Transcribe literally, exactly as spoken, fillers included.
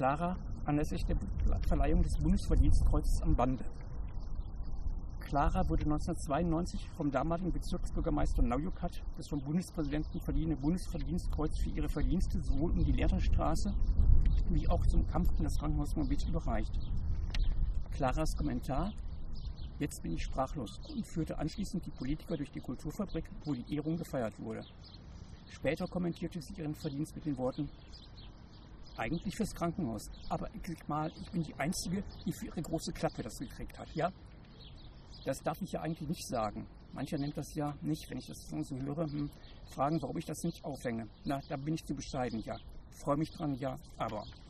Clara anlässlich der Verleihung des Bundesverdienstkreuzes am Bande. Clara wurde neunzehnhundertzweiundneunzig vom damaligen Bezirksbürgermeister Naujokat das vom Bundespräsidenten verliehene Bundesverdienstkreuz für ihre Verdienste sowohl um die Lehrterstraße wie auch zum Kampf um das Krankenhaus Moabit überreicht. Claras Kommentar: Jetzt bin ich sprachlos, und führte anschließend die Politiker durch die Kulturfabrik, wo die Ehrung gefeiert wurde. Später kommentierte sie ihren Verdienst mit den Worten: Eigentlich fürs Krankenhaus, aber ich mal, ich bin die Einzige, die für ihre große Klappe das gekriegt hat, ja? Das darf ich ja eigentlich nicht sagen. Mancher nennt das ja nicht, wenn ich das von so höre, hm, fragen, warum ich das nicht aufhänge. Na, da bin ich zu bescheiden, ja. Freue mich dran, ja, aber...